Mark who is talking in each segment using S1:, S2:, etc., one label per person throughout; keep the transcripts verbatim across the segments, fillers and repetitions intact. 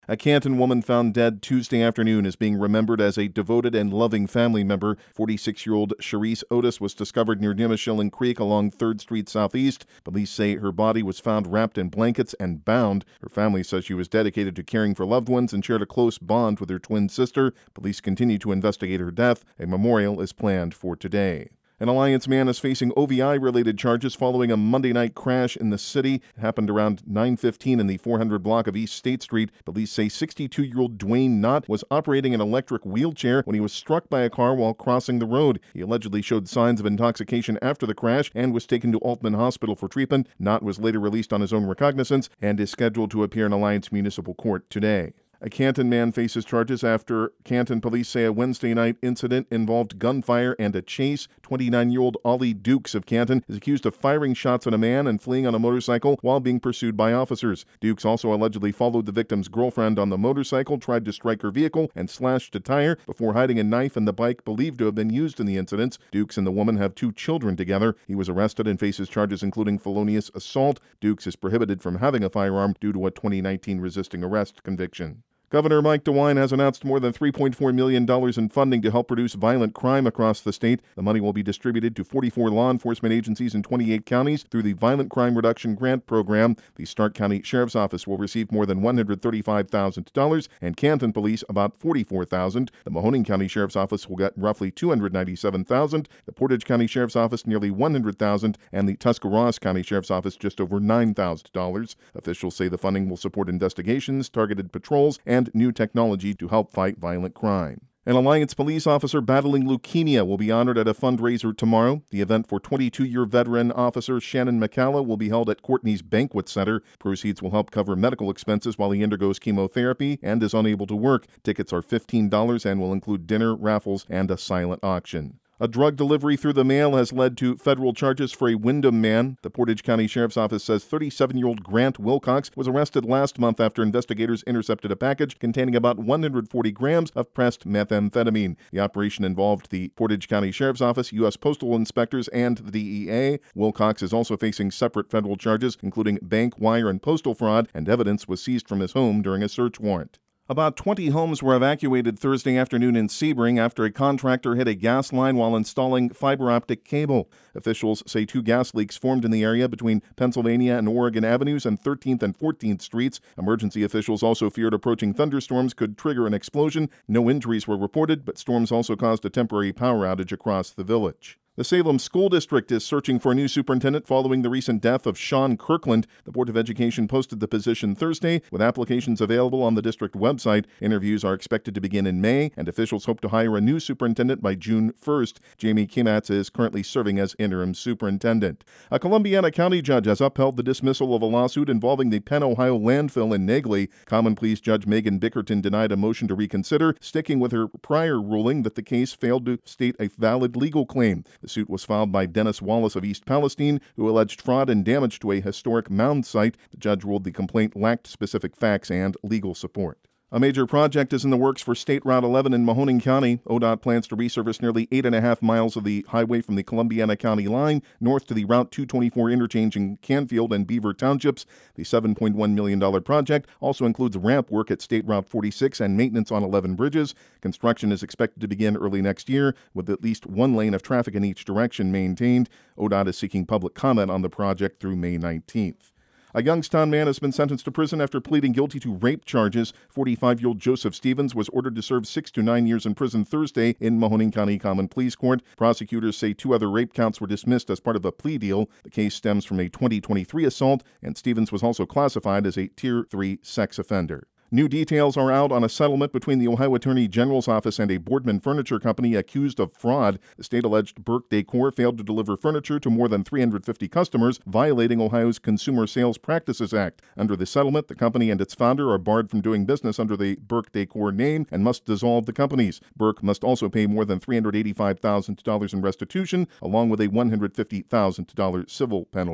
S1: A Canton woman found dead Tuesday afternoon is being remembered as a devoted and loving family member. forty-six-year-old Cherise Otis was discovered near Nimishilling Creek along third Street Southeast. Police say her body was found wrapped in blankets and bound. Her family says she was dedicated to caring for loved ones and shared a close bond with her twin sister. Police continue to investigate her death. A memorial is planned for today. An Alliance man is facing O V I-related charges following a Monday night crash in the city. It happened around nine fifteen in the four hundred block of East State Street. Police say sixty-two-year-old Dwayne Knott was operating an electric wheelchair when he was struck by a car while crossing the road. He allegedly showed signs of intoxication after the crash and was taken to Altman Hospital for treatment. Knott was later released on his own recognizance and is scheduled to appear in Alliance Municipal Court today. A Canton man faces charges after Canton police say a Wednesday night incident involved gunfire and a chase. twenty-nine-year-old Ollie Dukes of Canton is accused of firing shots at a man and fleeing on a motorcycle while being pursued by officers. Dukes also allegedly followed the victim's girlfriend on the motorcycle, tried to strike her vehicle, and slashed a tire before hiding a knife in the bike believed to have been used in the incidents. Dukes and the woman have two children together. He was arrested and faces charges including felonious assault. Dukes is prohibited from having a firearm due to a twenty nineteen resisting arrest conviction. Governor Mike DeWine has announced more than three point four million dollars in funding to help reduce violent crime across the state. The money will be distributed to forty-four law enforcement agencies in twenty-eight counties through the Violent Crime Reduction Grant Program. The Stark County Sheriff's Office will receive more than one hundred thirty-five thousand dollars and Canton Police about forty-four thousand dollars. The Mahoning County Sheriff's Office will get roughly two hundred ninety-seven thousand dollars, the Portage County Sheriff's Office nearly one hundred thousand dollars, and the Tuscarawas County Sheriff's Office just over nine thousand dollars. Officials say the funding will support investigations, targeted patrols, and new technology to help fight violent crime. An Alliance police officer battling leukemia will be honored at a fundraiser tomorrow. The event for twenty-two-year veteran officer Shannon McCalla will be held at Courtney's Banquet Center. Proceeds will help cover medical expenses while he undergoes chemotherapy and is unable to work. Tickets are fifteen dollars and will include dinner, raffles, and a silent auction. A drug delivery through the mail has led to federal charges for a Windham man. The Portage County Sheriff's Office says thirty-seven-year-old Grant Wilcox was arrested last month after investigators intercepted a package containing about one hundred forty grams of pressed methamphetamine. The operation involved the Portage County Sheriff's Office, U S Postal Inspectors, and the D E A. Wilcox is also facing separate federal charges, including bank, wire, and postal fraud, and evidence was seized from his home during a search warrant. About twenty homes were evacuated Thursday afternoon in Sebring after a contractor hit a gas line while installing fiber optic cable. Officials say two gas leaks formed in the area between Pennsylvania and Oregon Avenues and thirteenth and fourteenth Streets. Emergency officials also feared approaching thunderstorms could trigger an explosion. No injuries were reported, but storms also caused a temporary power outage across the village. The Salem School District is searching for a new superintendent following the recent death of Sean Kirkland. The Board of Education posted the position Thursday, with applications available on the district website. Interviews are expected to begin in May, and officials hope to hire a new superintendent by June first. Jamie Kimatz is currently serving as interim superintendent. A Columbiana County judge has upheld the dismissal of a lawsuit involving the Penn, Ohio landfill in Negley. Common Pleas Judge Megan Bickerton denied a motion to reconsider, sticking with her prior ruling that the case failed to state a valid legal claim. The suit was filed by Dennis Wallace of East Palestine, who alleged fraud and damage to a historic mound site. The judge ruled the complaint lacked specific facts and legal support. A major project is in the works for State Route eleven in Mahoning County. O D O T plans to resurface nearly eight and a half miles of the highway from the Columbiana County line north to the Route two twenty-four interchange in Canfield and Beaver Townships. The seven point one million dollars project also includes ramp work at State Route forty-six and maintenance on eleven bridges. Construction is expected to begin early next year, with at least one lane of traffic in each direction maintained. O D O T is seeking public comment on the project through May nineteenth. A Youngstown man has been sentenced to prison after pleading guilty to rape charges. forty-five-year-old Joseph Stevens was ordered to serve six to nine years in prison Thursday in Mahoning County Common Pleas Court. Prosecutors say two other rape counts were dismissed as part of a plea deal. The case stems from a twenty twenty-three assault, and Stevens was also classified as a Tier three sex offender. New details are out on a settlement between the Ohio Attorney General's office and a Boardman Furniture Company accused of fraud. The state alleged Burke Decor failed to deliver furniture to more than three hundred fifty customers, violating Ohio's Consumer Sales Practices Act. Under the settlement, the company and its founder are barred from doing business under the Burke Decor name and must dissolve the companies. Burke must also pay more than three hundred eighty-five thousand dollars in restitution, along with a one hundred fifty thousand dollars civil penalty.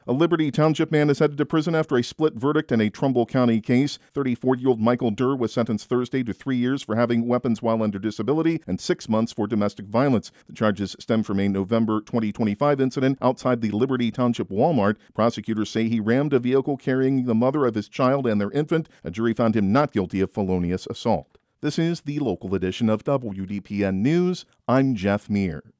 S1: A Liberty Township man is headed to prison after a split verdict in a Trumbull County case. thirty-four-year-old Michael Durr was sentenced Thursday to three years for having weapons while under disability and six months for domestic violence. The charges stem from a November twenty twenty-five incident outside the Liberty Township Walmart. Prosecutors say he rammed a vehicle carrying the mother of his child and their infant. A jury found him not guilty of felonious assault. This is the local edition of W D P N News. I'm Jeff Mears.